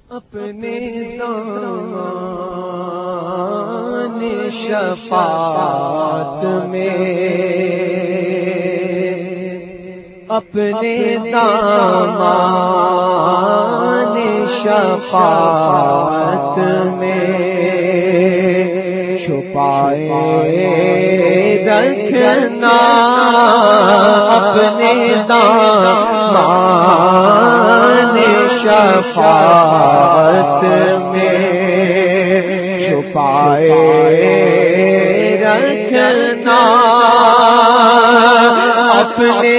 اپنے دامان شفاعت میں، اپنے دامان شفاعت میں چھپائے رکھنا، اپنے دامان شفاعت میں چھپائے رکھنا، اپنے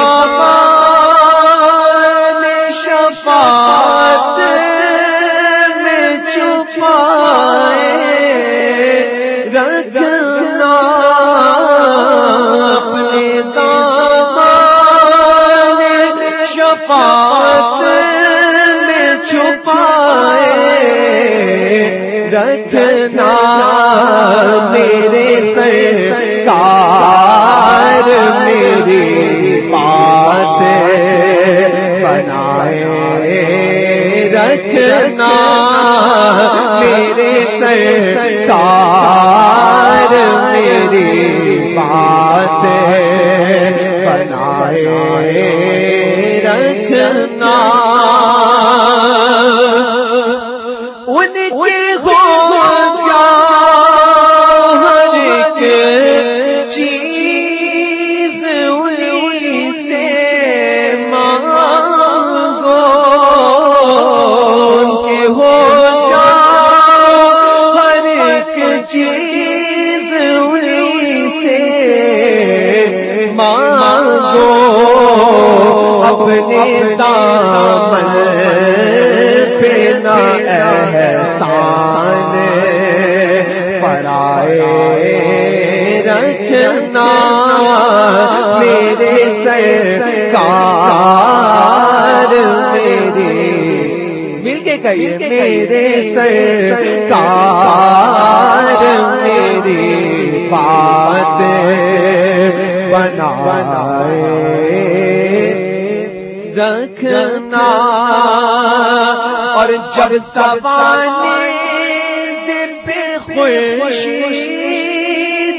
دامان شفاعت میں چھپائے رکھنا، اپنے دامان شفاعت میں چھپائے رکھنا، میرے سرکار میری بات بنائے رکھنا، میرے سرکار میری بات بنائے رکھنا، ان کے ہو جا ہر ایک چیز انہیں سے مانگو، ان کے ہو جا ہر ایک چیز انہیں سے مانگو، اپنے دامن پہ نہ احسان پرائے رکھنا، میرے سرکار میری، مل کے کہیے، میرے سرکار میری بات بنائے رکھنا، اور جب سوانے پہ خورشید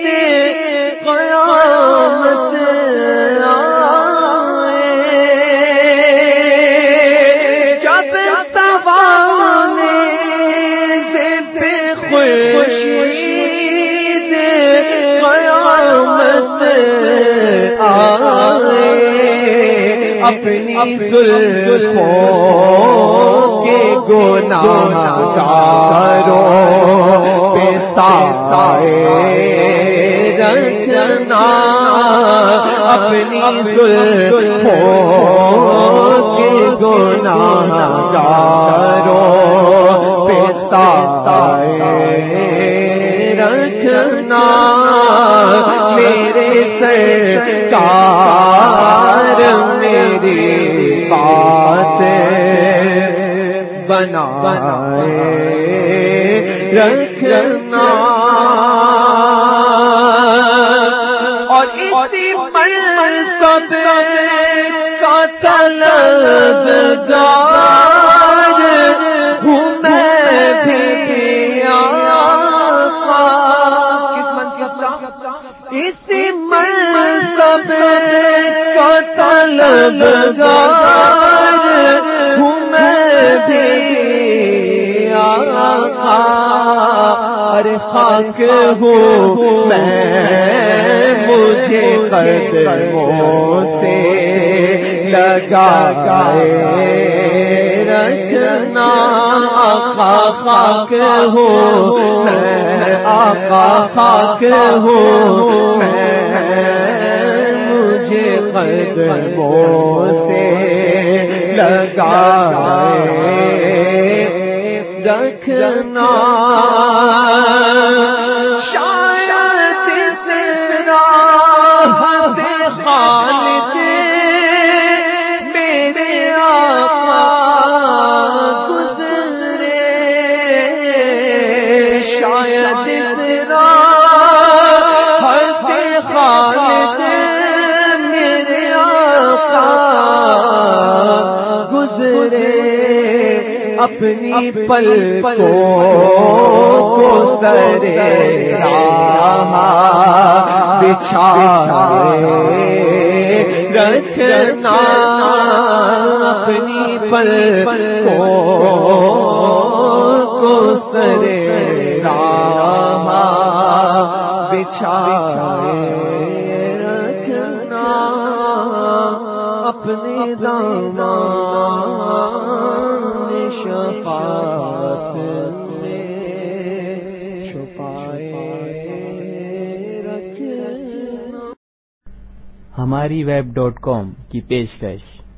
قیامت آئے، جب سوانے پہ خورشید قیامت آئے، اپنی زلفوں کے گناہگاروں پہ سایہ رکھنا، اپنی زلفوں کے گناہگاروں پہ سایہ رکھنا، میرے سرکار میری بات بنائے رکھنا، اور اسی منصب کا طلبگار ہوں میں بھی آقا، کس منصب کا؟ اسی منصب کا طلبگار ہوں میں بھی آقا، ارے خاک ہوں میں مجھے قدموں سے لگا کے رکھنا، آقا خاک ہوں میں، آقا خاک ہوں میں، مجھے قدموں سے لگا رکھنا، شاید سے راہ سے خالد میرے آقا گزرے، شاید سے راہ سے خالد میرے آقا گزرے، اپنی پلکوں کو سرے راہ بچھائے رکھنا، اپنی پلکوں کو سرے راہ بچھائے رکھنا، اپنے دامان شفاعت میں چھپائے رکھنا۔ ہماری web.com کی پیشکش